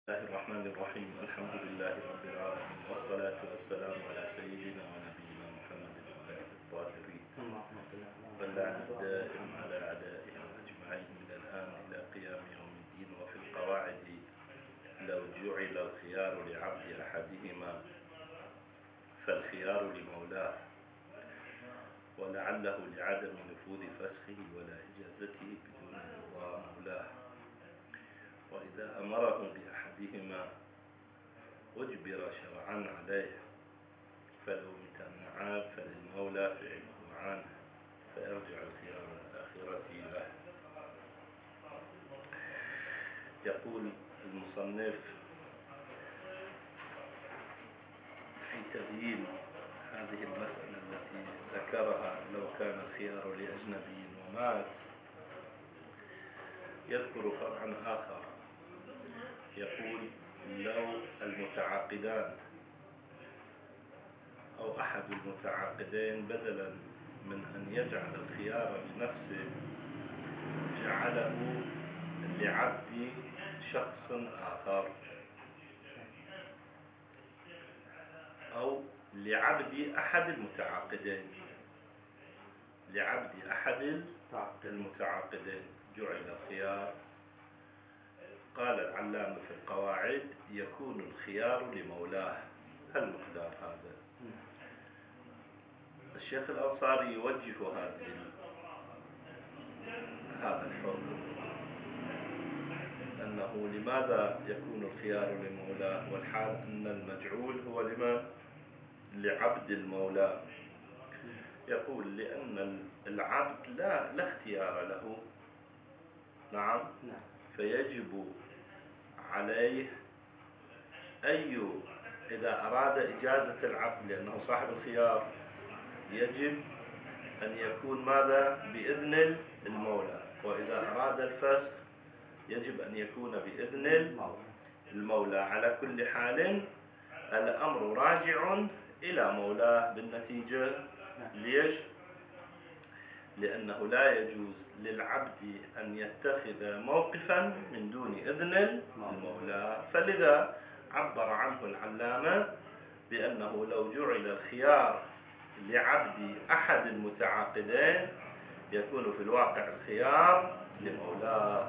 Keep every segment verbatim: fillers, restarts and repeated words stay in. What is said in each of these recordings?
الله الرحمن الرحيم. الحمد لله رب العالمين، والصلاة والسلام على سيدنا ونبينا محمد وآله الطاهرين، واللعنة الدائم على أعدائهم أجمعين من الآن إلى قيام يوم الدين. وفي القواعد: لو جعل الخيار لعبد أحدهما فالخيار لمولاه، ولعله لعدم نفوذ فسخه ولا إجازته بدون رضا مولاه. وإذا أمره بأحدهما أجبر شرعا عليه، فلو امتنعا فللمولى فعله عنه، فيرجع الخيار الآخرة له. يقول المصنف في تبيين هذه المسألة التي ذكرها: لو كان الخيار لأجنبي ومات، يذكر فرعا آخر. يقول: لو المتعاقدان أو أحد المتعاقدين بدلا من أن يجعل الخيار لنفسه جعله لعبد شخص آخر، أو لعبد أحد المتعاقدين لعبد أحد المتعاقدين جعل الخيار. قال العلامة في القواعد: يكون الخيار لمولاه. هل مقدار هذا؟ الشيخ الأنصاري يوجه هذه هذا الحكم، أنه لماذا يكون الخيار لمولاه والحال أن المجعول هو لمن؟ لعبد المولى. يقول: لأن العبد لا, لا اختيار له. نعم. فيجب عليه أي إذا أراد إجازة العبد، لأنه صاحب الخيار، يجب أن يكون ماذا؟ بإذن المولى. وإذا أراد الفسخ يجب أن يكون بإذن المولى. على كل حال الأمر راجع إلى مولاه بالنتيجة. ليش؟ لأنه لا يجوز للعبد أن يتخذ موقفا من دون إذن المولى. فلذا عبر عنه العلامة بأنه لو جعل الخيار لعبد أحد المتعاقدين يكون في الواقع الخيار لمولاه.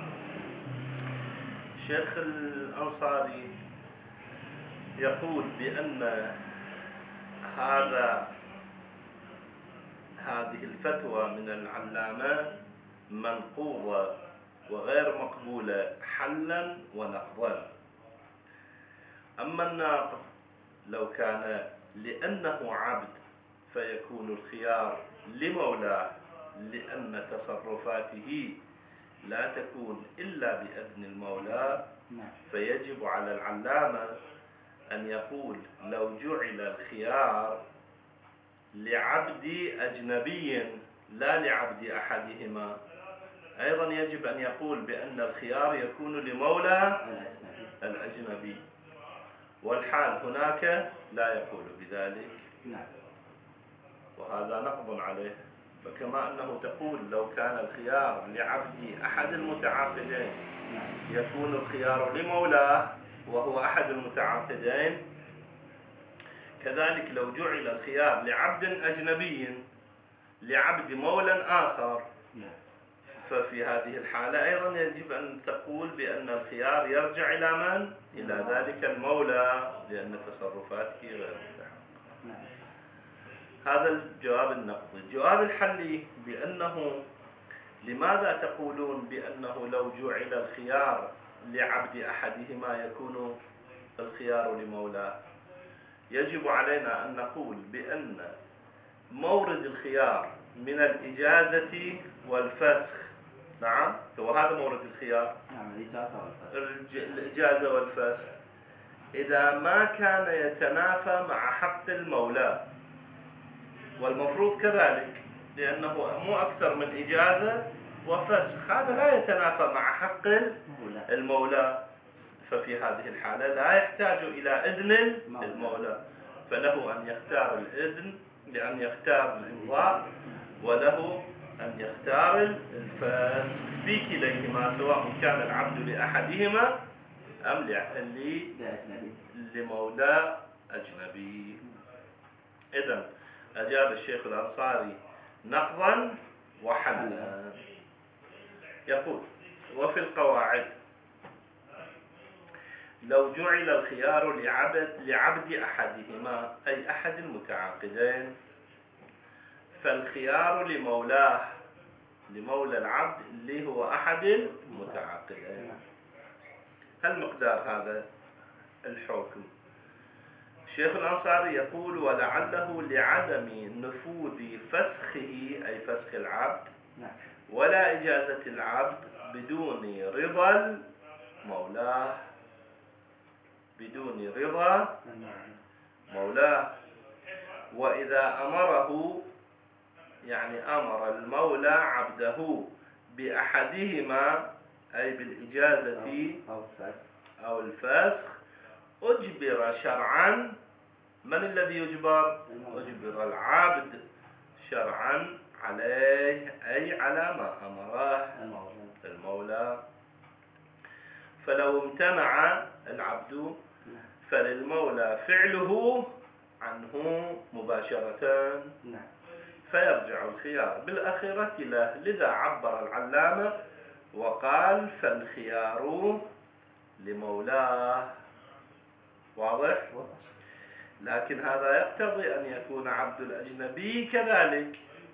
الشيخ الأنصاري يقول بأن هذا هذه الفتوى من العلامة منقوضة وغير مقبولة حلا ونقضا. أما الناقض: لو كان لأنه عبد فيكون الخيار لمولاه، لأن تصرفاته لا تكون إلا بإذن المولى، فيجب على العلامة أن يقول: لو جعل الخيار لعبد أجنبي لا لعبد أحدهما، أيضا يجب أن يقول بأن الخيار يكون لمولى الأجنبي، والحال هناك لا يقول بذلك، وهذا نقض عليه. فكما أنه تقول لو كان الخيار لعبد أحد المتعاقدين يكون الخيار لمولاه وهو أحد المتعاقدين، كذلك لو جعل الخيار لعبد أجنبي لعبد مولى آخر، ففي هذه الحالة أيضا يجب أن تقول بأن الخيار يرجع إلى من؟ إلى ذلك المولى، لأن تصرفاته غير مستحقة. هذا الجواب النقضي. الجواب الحلي بأنه لماذا تقولون بأنه لو جعل الخيار لعبد أحدهما يكون الخيار لمولاه؟ يجب علينا أن نقول بأن مورد الخيار من الإجازة والفسخ. نعم، وهذا مورد الخيار، الإجازة والفسخ، إذا ما كان يتنافى مع حق المولى، والمفروض كذلك، لأنه مو أكثر من إجازة وفسخ، هذا لا يتنافى مع حق المولى. ففي هذه الحالة لا يحتاج إلى إذن المولى، فله أن يختار الإذن، لأن يختار الإمضاء، وله أن يختار الفسخ في كليهما، سواء كان العبد لأحدهما أم لمولى أجنبي. إذن أجاب الشيخ الأنصاري نقضا وحلا. يقول: وفي القواعد لو جعل الخيار لعبد, لعبد أحدهما أي أحد المتعاقدين، فالخيار لمولاه لمولى العبد اللي هو أحد المتعاقدين. هل مقدار هذا الحكم؟ الشيخ الأنصاري يقول: ولعله لعدم نفوذ فسخه أي فسخ العبد ولا إجازة العبد بدون رضا مولاه بدون رضا مولاه وإذا أمره يعني أمر المولى عبده بأحدهما أي بالإجازة أو الفسخ أجبر شرعا. من الذي يجبر؟ أجبر العبد شرعا عليه أي على ما أمره المولى. فلو امتنع العبد فللمولى فعله عنه مباشرة، فيرجع الخيار بالأخيرة له. لذا عبر العلامة وقال: فالخيار لمولاه. واضح؟ لكن هذا يقتضي أن يكون عبد الأجنبي كذلك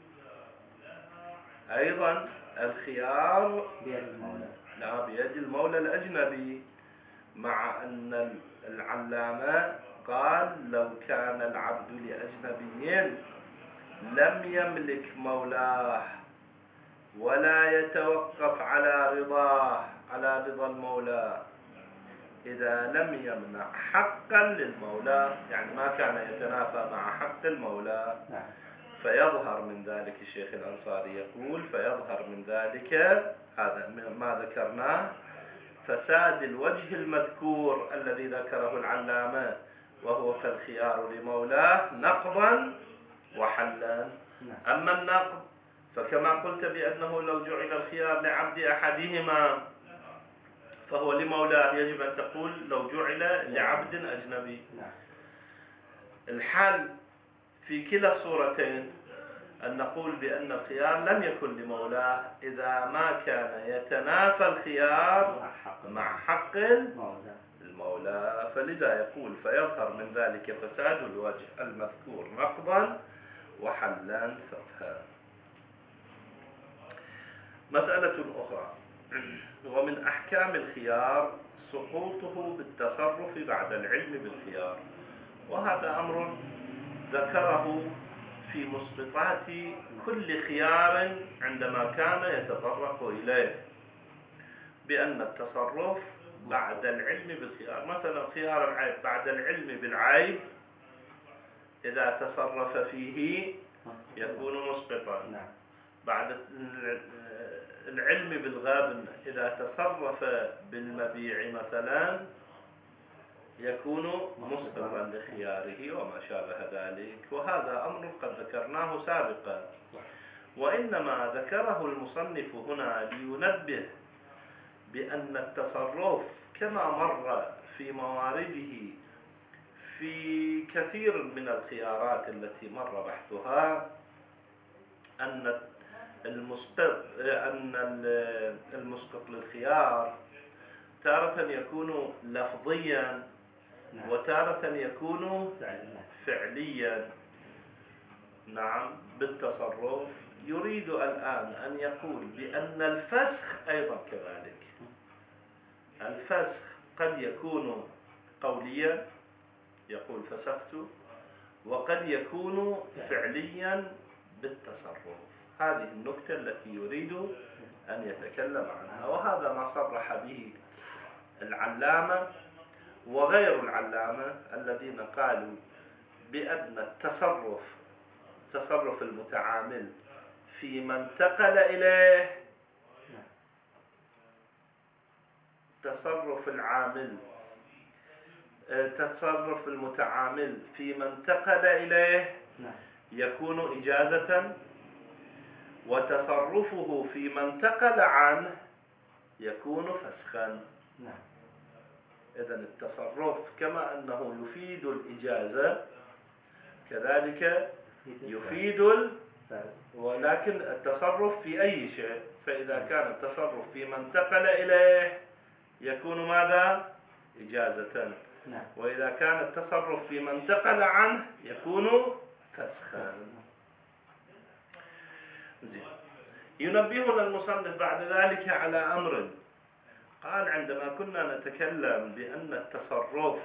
أيضا الخيار بيد المولى، لا بيد المولى الأجنبي، مع أن العلامة قال: لو كان العبد لأجنبي لم يملك مولاه ولا يتوقف على رضاه على رضا المولى إذا لم يمنع حقا للمولى، يعني ما كان يتنافى مع حق المولى، فيظهر من ذلك الشيخ الأنصاري يقول: فيظهر من ذلك هذا ما ذكرناه فساد الوجه المذكور الذي ذكره العلامة، وهو فالخيار لمولاه نقضا وحلا. أما النقض فكما قلت بأنه لو جعل الخيار لعبد أحدهما فهو لمولاه، يجب أن تقول لو جعل لعبد أجنبي. الحال في كلا الصورتين أن نقول بأن الخيار لم يكن لمولاه إذا ما كان يتنافى الخيار مع حق المولى، فلذا يقول: فيظهر من ذلك فساد الوجه المذكور نقضا وحلا فقها. مسألة أخرى: ومن أحكام الخيار سقوطه بالتصرف بعد العلم بالخيار، وهذا أمر ذكره في مسقطات كل خيار عندما كان يتطرق إليه، بأن التصرف بعد العلم بالخيار، مثلا خيار العيب بعد العلم بالعيب إذا تصرف فيه يكون مسقطا، بعد العلم بالغابن إذا تصرف بالمبيع مثلا يكون مسقطا لخياره وما شابه ذلك. وهذا أمر قد ذكرناه سابقا، وإنما ذكره المصنف هنا لينبه بأن التصرف كما مر في موارده في كثير من الخيارات التي مر بحثها، أن المسقط أن المسقط للخيار تارة يكون لفظيا وتارة يكون فعليا. نعم، بالتصرف يريد الآن أن يقول بأن الفسخ أيضا كذلك. الفسخ قد يكون قوليا يقول فسخت، وقد يكون فعليا بالتصرف. هذه النكتة التي يريد أن يتكلم عنها، وهذا ما صرح به العلامة وغير العلامة الذين قالوا بأن التصرف تصرف المتعامل فيما انتقل إليه، تصرف العامل تصرف المتعامل فيما انتقل إليه يكون إجازة، وتصرفه فيما انتقل عنه يكون فسخا. إذن التصرف كما أنه يفيد الإجازة كذلك يفيد ال... ولكن التصرف في أي شيء، فإذا كان التصرف فيما انتقل إليه يكون ماذا؟ إجازة. وإذا كان التصرف فيما انتقل عنه يكون فسخا. ينبهنا المصنف بعد ذلك على أمر، قال عندما كنا نتكلم بأن التصرف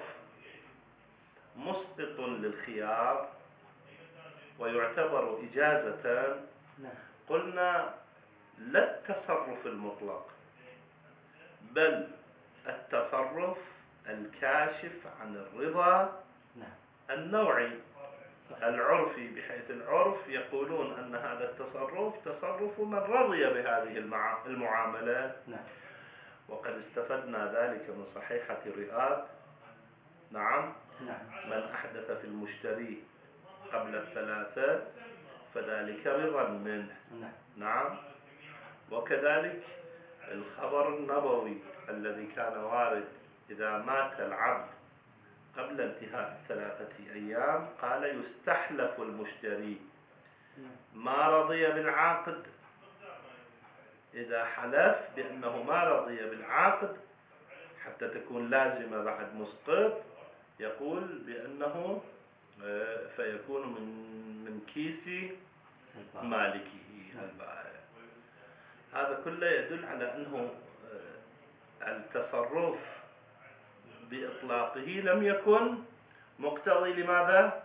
مسقط للخيار ويعتبر إجازة، قلنا لا التصرف المطلق بل التصرف الكاشف عن الرضا النوعي العرفي، بحيث العرف يقولون أن هذا التصرف تصرف من رضي بهذه المعاملة. وقد استفدنا ذلك من صحيحة رئاب. نعم. من أحدث في المشتري قبل الثلاثة فذلك رضا منه. نعم. وكذلك الخبر النبوي الذي كان وارد إذا مات العبد قبل انتهاء الثلاثة أيام قال يستحلف المشتري ما رضي بالعاقد، إذا حلف بأنه ما رضي بالعاقد حتى تكون لازمة بعد مسقط يقول بأنه فيكون من من كيس مالكه البائع. هذا كله يدل على أنه التصرف بإطلاقه لم يكن مقتضي لماذا؟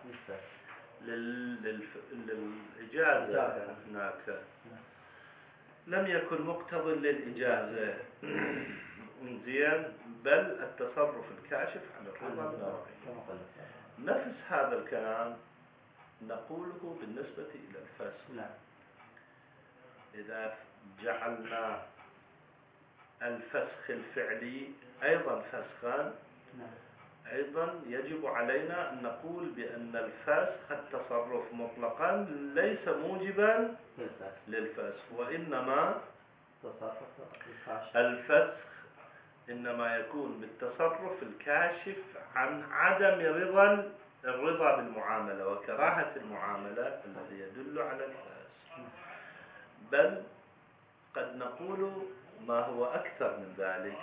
للإجازة. هناك لم يكن مقتضي للإجازة. زين. بل التصرف الكاشف عن الرضا النوعي. نفس هذا الكلام نقوله بالنسبة إلى الفسخ. إذا جعلنا الفسخ الفعلي أيضا فسخا، أيضا يجب علينا أن نقول بأن الفسخ التصرف مطلقا ليس موجبا للفسخ، وإنما الفسخ إنما يكون بالتصرف الكاشف عن عدم رضا الرضا بالمعاملة وكراهة المعاملة الذي يدل على الفسخ. بل قد نقول ما هو أكثر من ذلك،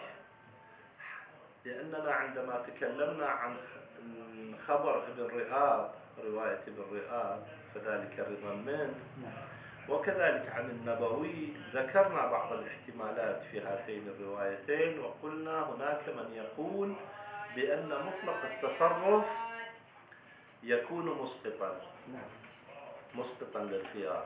لأننا عندما تكلمنا عن خبر ابن رئاب، رواية ابن رئاب فذلك رضا منه، وكذلك عن النبوي ذكرنا بعض الاحتمالات في هاتين الروايتين، وقلنا هناك من يقول بأن مطلق التصرف يكون مسقطا مسقطا للخيار،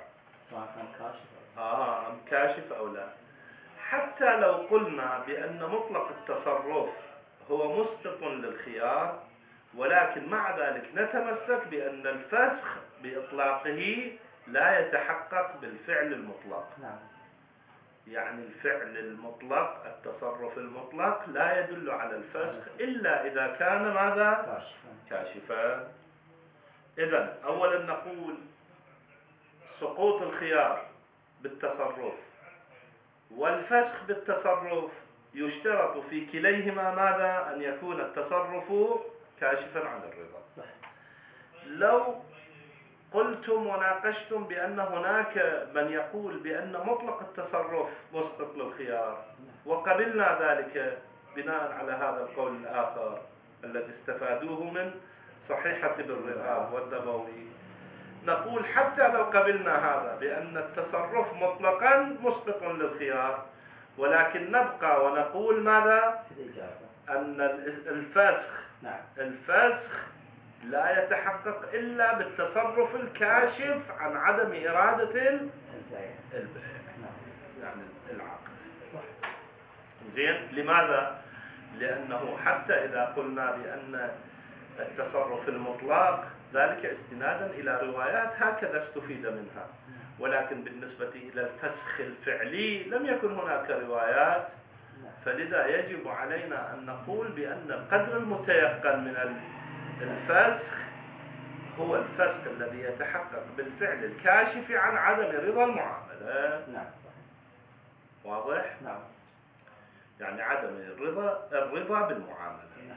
آه كاشف أو لا. حتى لو قلنا بأن مطلق التصرف هو مسقط للخيار، ولكن مع ذلك نتمسك بأن الفسخ بإطلاقه لا يتحقق بالفعل المطلق. نعم. يعني الفعل المطلق، التصرف المطلق لا يدل على الفسخ إلا إذا كان ماذا؟ كاشفا. إذن أولا نقول سقوط الخيار بالتصرف والفسخ بالتصرف يشترط في كليهما ماذا؟ أن يكون التصرف كاشفا عن الرضا. لو قلتم وناقشتم بأن هناك من يقول بأن مطلق التصرف مسقط للخيار وقبلنا ذلك بناء على هذا القول الآخر الذي استفادوه من صحيحة ابن رئاب والنبوي، نقول حتى لو قبلنا هذا بأن التصرف مطلقا مسقط للخيار، ولكن نبقى ونقول ماذا؟ أن الفسخ الفسخ لا يتحقق إلا بالتصرف الكاشف عن عدم إرادة البيع، يعني العقد. زين. لماذا؟ لأنه حتى إذا قلنا بأن التصرف المطلق ذلك استنادا إلى روايات هكذا استفيد منها، ولكن بالنسبة إلى الفسخ الفعلي لم يكن هناك روايات، فلذا يجب علينا أن نقول بأن القدر المتيقن من الفسخ هو الفسخ الذي يتحقق بالفعل الكاشف عن عدم رضا المعاملة. نعم. واضح؟ نعم. يعني عدم الرضا الرضا بالمعاملة.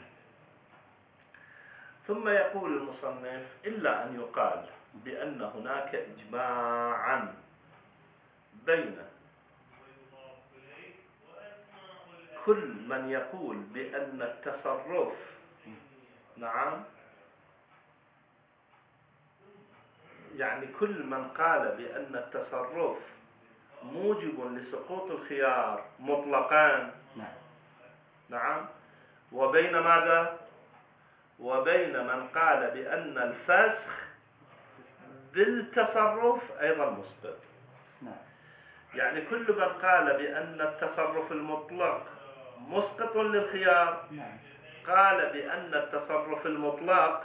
ثم يقول المصنف إلا أن يقال بأن هناك إجماعا بين كل من يقول بأن التصرف نعم يعني كل من قال بأن التصرف موجب لسقوط الخيار مطلقا نعم وبين ماذا وبين من قال بأن الفسخ بالتصرف أيضا مسقط يعني كل من قال بأن التصرف المطلق مسقط للخيار قال بأن التصرف المطلق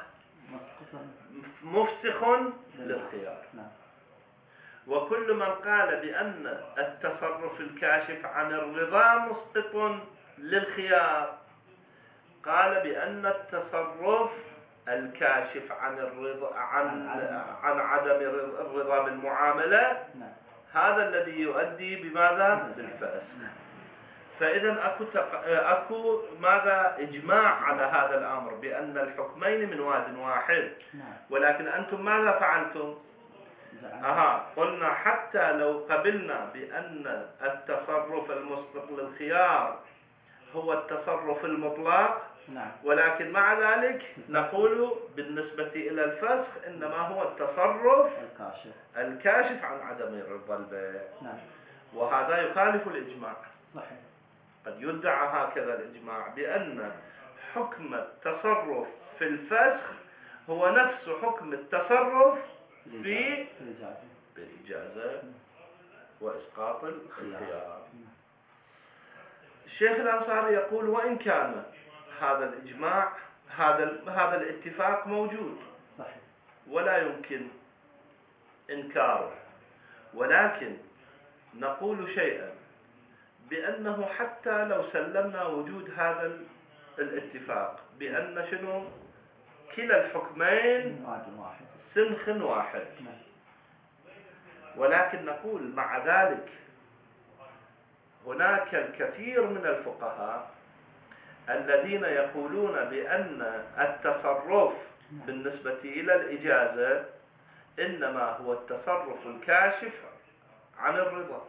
مفسخ للخيار وكل من قال بأن التصرف الكاشف عن الرضا مسقط للخيار قال بأن التصرف الكاشف عن الرضا عن عن عدم الرضا بالمعاملة هذا الذي يؤدي بماذا بالفسخ. فإذا أكو تق... أكو ماذا إجماع على هذا الأمر بأن الحكمين من واد واحد ولكن أنتم ماذا فعلتم؟ أها قلنا حتى لو قبلنا بأن التصرف المسبق للخيار هو التصرف المطلق ولكن مع ذلك نقول بالنسبة إلى الفسخ إنما هو التصرف الكاشف, الكاشف عن عدم رضا البيع وهذا يخالف الإجماع. صحيح. قد يدعى هكذا الإجماع بأن حكم التصرف في الفسخ هو نفس حكم التصرف في بالإجازة وإسقاط الخيار. الشيخ الأنصاري يقول وإن كان هذا الإجماع هذا هذا الاتفاق موجود ولا يمكن إنكاره ولكن نقول شيئا بأنه حتى لو سلمنا وجود هذا الاتفاق بأن شنو كلا الحكمين سنخ واحد ولكن نقول مع ذلك هناك الكثير من الفقهاء الذين يقولون بأن التصرف بالنسبة إلى الإجازة إنما هو التصرف الكاشف عن الرضا.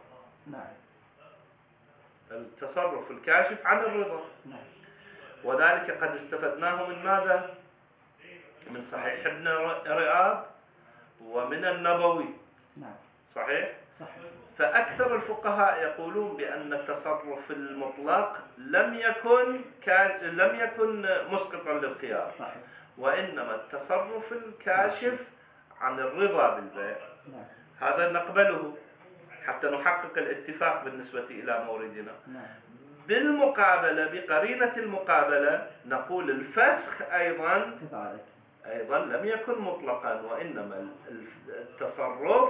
التصرف الكاشف عن الرضا وذلك قد استفدناه من ماذا؟ من صحيح ابن رئاب ومن النبوي. صحيح؟ فأكثر الفقهاء يقولون بأن التصرف المطلق لم يكن كان لم يكن مسقطا للخيار وإنما التصرف الكاشف عن الرضا بالبيع. هذا نقبله حتى نحقق الاتفاق بالنسبة إلى موردنا. بالمقابلة بقرينة المقابلة نقول الفسخ أيضا أيضا لم يكن مطلقا وإنما التصرف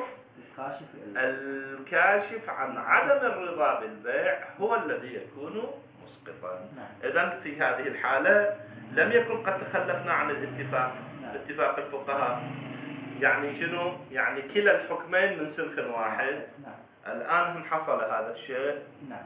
الكاشف عن عدم الرضا بالبيع هو الذي يكون مسقطا. إذن في هذه الحالة لم يكن قد تخلفنا عن الاتفاق اتفاق الفقهاء يعني شنو؟ يعني كلا الحكمين من سلخ واحد. الآن حصل هذا الشيء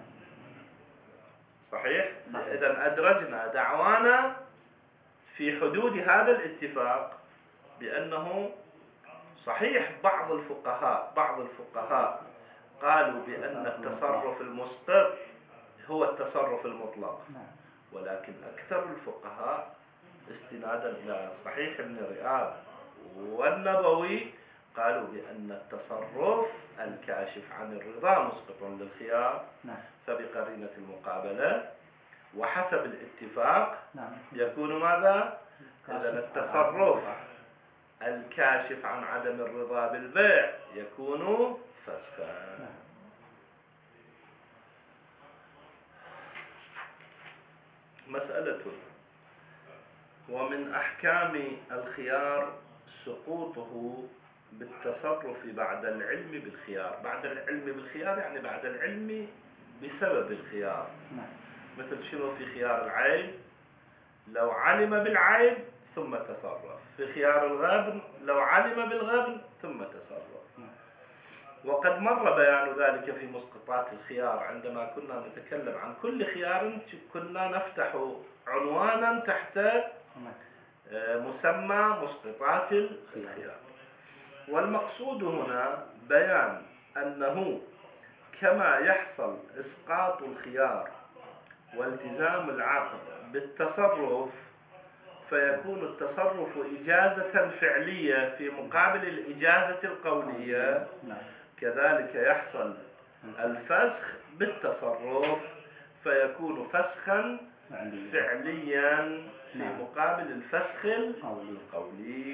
صحيح؟ إذن أدرجنا دعوانا في حدود هذا الاتفاق بأنه صحيح بعض الفقهاء بعض الفقهاء قالوا بأن التصرف المسقط هو التصرف المطلق ولكن أكثر الفقهاء استنادا إلى صحيح ابن رئاب والنبوي قالوا بأن التصرف الكاشف عن الرضا مسقط للخيار. فبقرينة المقابلة وحسب الاتفاق يكون ماذا؟ إذن التصرف الكاشف عن عدم الرضا بالبيع يكون فسخا. مسألة ومن أحكام الخيار سقوطه بالتصرف بعد العلم بالخيار. بعد العلم بالخيار يعني بعد العلم بسبب الخيار. مثل شنو في خيار العيب لو علم بالعيب ثم تصرف. في خيار الغبن لو علم بالغبن ثم تصرف. وقد مر بيان ذلك في مسقطات الخيار عندما كنا نتكلم عن كل خيار كنا نفتح عنوانا تحت مسمى مسقطات الخيار. والمقصود هنا بيان أنه كما يحصل إسقاط الخيار والتزام العقد بالتصرف، فيكون التصرف إجازة فعلية في مقابل الإجازة القولية، كذلك يحصل الفسخ بالتصرف فيكون فسخا فعليا في مقابل الفسخ القولي.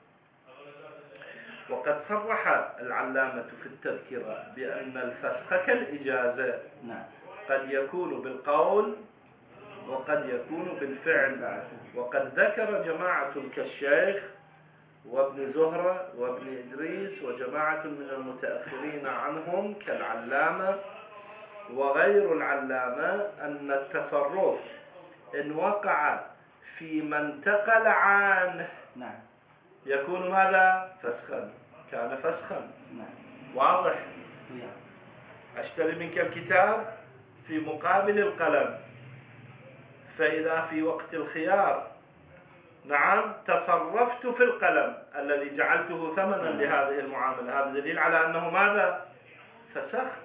وقد صرح العلامة في التذكرة بأن الفسخ كالإجازة قد يكون بالقول وقد يكون بالفعل. وقد ذكر جماعة كالشيخ وابن زهرة وابن إدريس وجماعة من المتأخرين عنهم كالعلامة وغير العلامة أن التصرف إن وقع في ما انتقل عنه يكون ماذا؟ فسخا. كان فسخا. واضح؟ أشتري منك الكتاب في مقابل القلم، فإذا في وقت الخيار نعم تصرفت في القلم الذي جعلته ثمنا لهذه المعاملة، هذا دليل على أنه ماذا؟ فسخت.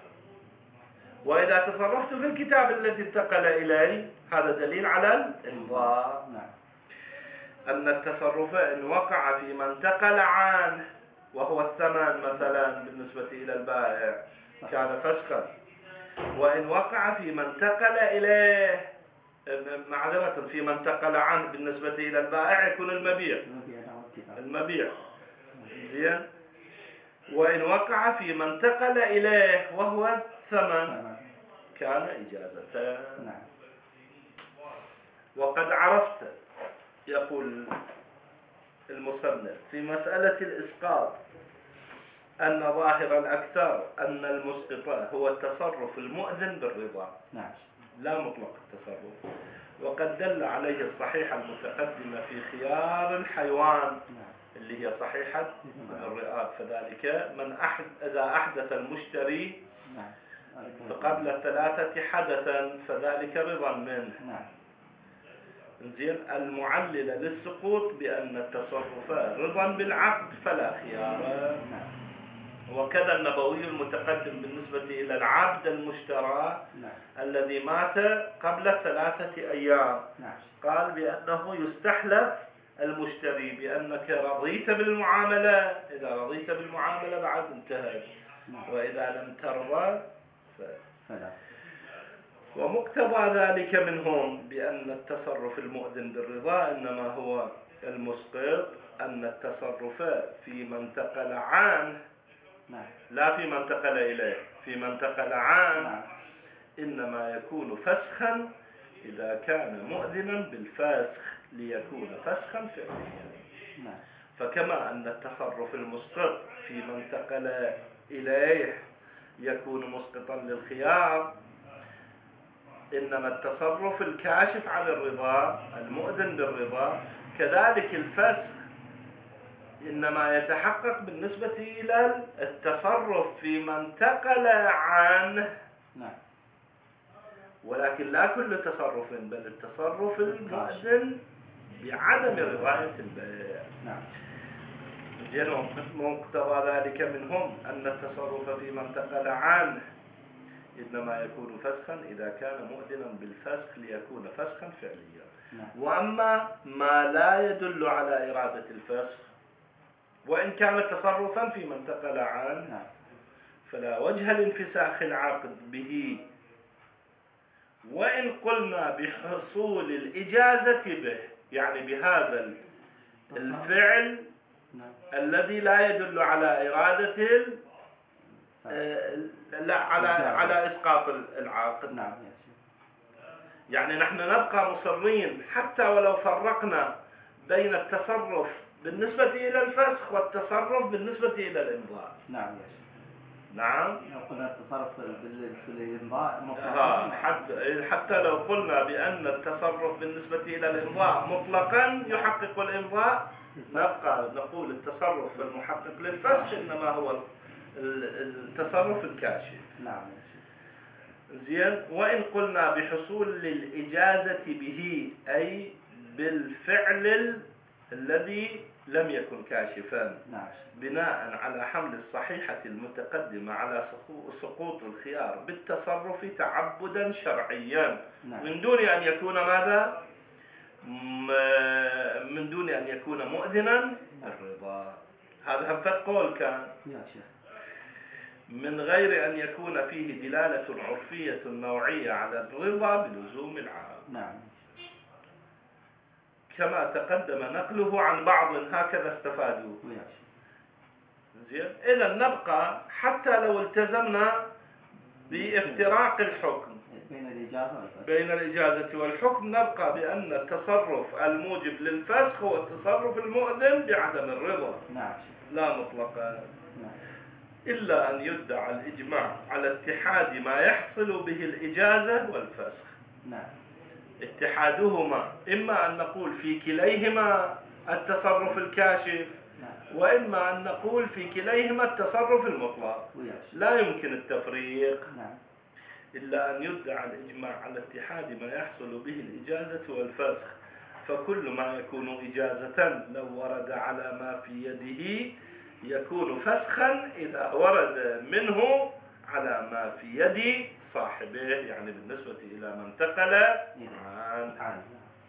وإذا تصرفت في الكتاب الذي انتقل إلي هذا دليل على الإمضاء. أن التصرف إن وقع في ما انتقل عنه وهو الثمن مثلا بالنسبة إلى البائع كان فسخا، وإن وقع في ما انتقل إليه معذرة في ما انتقل عنه بالنسبة إلى البائع يكون المبيع المبيع زين، وإن وقع في ما انتقل إليه وهو الثمن كان إجازة. وقد عرفت يقول المصنف في مسألة الإسقاط أن ظاهر الأكثر أن المسقط هو التصرف المؤذن بالرضا لا مطلق التصرف، وقد دل عليه الصحيحة المتقدمة في خيار الحيوان اللي هي صحيحة الرئاب، فذلك من أحد إذا أحدث المشتري فقبل الثلاثة حدثا فذلك رضا منه. زين. المعللة للسقوط بأن التصرف رضا بالعقد فلا خيار. وكذا النبوي المتقدم بالنسبة إلى العبد المشترى الذي مات قبل ثلاثة أيام قال بأنه يستحلف المشتري بأنك رضيت بالمعاملة، إذا رضيت بالمعاملة بعد انتهت، وإذا لم ترضى فلا. ومقتضى ذلك منهم بأن التصرف المؤذن بالرضا إنما هو المسقط أن التصرف في من انتقل عنه لا في من انتقل إليه، في من انتقل عنه إنما يكون فسخا إذا كان مؤذنا بالفسخ ليكون فسخا فعليا. فكما أن التصرف المسقط في من انتقل إليه يكون مسقطا للخيار، إنما التصرف الكاشف عن الرضا المؤذن بالرضا كذلك الفسخ إنما يتحقق بالنسبة إلى التصرف في من انتقل عنه، ولكن لا كل تصرف بل التصرف المؤذن بعدم رضاية البائع. مقتضى ذلك منهم أن التصرف في من انتقل عنه إنما يكون فسخا إذا كان مؤذنا بالفسخ ليكون فسخا فعليا. وأما ما لا يدل على إرادة الفسخ وإن كان تصرفا في من انتقل عنه فلا وجه لانفساخ العقد به، وإن قلنا بحصول الإجازة به يعني بهذا الفعل الذي لا يدل على إرادة لا على على إسقاط العقد. يعني نحن نبقى مصرين حتى ولو فرقنا بين التصرف بالنسبة إلى الفسخ والتصرف بالنسبة إلى الإمضاء. نعم نعم. نقول التصرف بالإمضاء حتى حتى لو قلنا بأن التصرف بالنسبة إلى الإمضاء مطلقا يحقق الإمضاء نبقى نقول التصرف المحقق للفسخ إنما هو التصرف الكاشف. نعم. زين. وإن قلنا بحصول الإجازة به أي بالفعل ال- الذي لم يكن كاشفا، نعم بناء على حمل الصحيحة المتقدمة على سقو- سقوط الخيار بالتصرف تعبدا شرعيا، نعم من دون أن يكون ماذا؟ م- من دون أن يكون مؤذنا بالرضا. هذا هم قول كان يا شيخ. من غير أن يكون فيه دلالة عرفية نوعية على الرضا بلزوم العام، نعم كما تقدم نقله عن بعض هكذا استفادوا. يا شيخ. زين، إذا نبقى حتى لو التزمنا بافتراق الحكم بين الإجازة والفسخ. بين الإجازة والحكم، نبقى بأن التصرف الموجب للفسخ هو التصرف المؤذن بعدم الرضا نعم شيخ. لا مطلقا، نعم إلا أن يدعى الإجماع على اتحاد ما يحصل به الإجازة والفسخ. نعم اتحادهما إما أن نقول في كليهما التصرف الكاشف، نعم وإما أن نقول في كليهما التصرف المطلق، ويا شيخ. لا يمكن التفريق، نعم إلا أن يدعى الإجماع على اتحاد ما يحصل به الإجازة والفسخ، فكل ما يكون إجازة لو ورد على ما في يده يكون فسخا إذا ورد منه على ما في يد صاحبه، يعني بالنسبة إلى من انتقل عن. عن.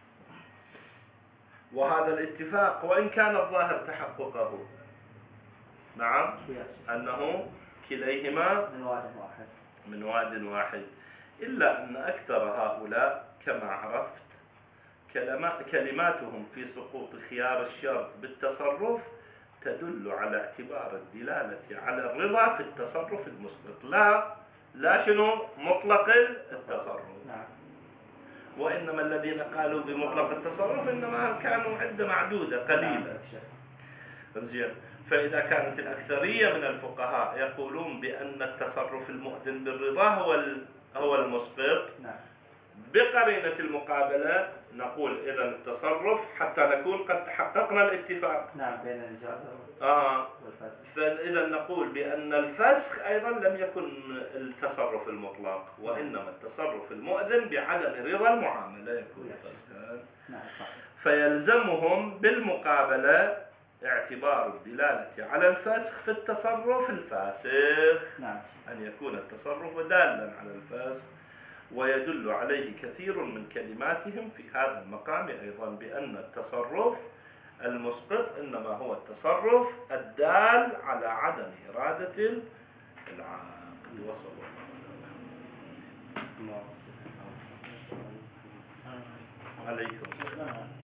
وهذا الاتفاق وإن كان الظاهر تحققه، نعم، ويا شيخ. أنه كليهما من واحد واحد. من واد واحد، إلا أن أكثر هؤلاء كما عرفت كلما- كلماتهم في سقوط خيار الشرط بالتصرف تدل على اعتبار الدلالة على الرضا في التصرف المسبق، لا لا شنو مطلق التصرف. نعم وإنما الذين قالوا بمطلق التصرف إنما كانوا عدة معدودة قليلة. زين، فإذا كانت الأكثرية من الفقهاء يقولون بأن التصرف المؤذن بالرضا هو ال- هو المسقط، نعم بقرينة المقابلة نقول إذا التصرف حتى نكون قد تحققنا الاتفاق. نعم بين الإجازة آه والفسخ. فإذا نقول بأن الفسخ أيضا لم يكن التصرف المطلق، وإنما التصرف المؤذن بعدم رضا المعاملة يكون فسخا. نعم صح. فيلزمهم بالمقابلة اعتبار الدلالة على الفسخ في التصرف الفاسخ، نعم أن يكون التصرف دالا على الفسخ، ويدل عليه كثير من كلماتهم في هذا المقام أيضا بأن التصرف المسقط إنما هو التصرف الدال على عدم إرادة العاقل. وصلى الله عليه وسلم. عليكم السلام.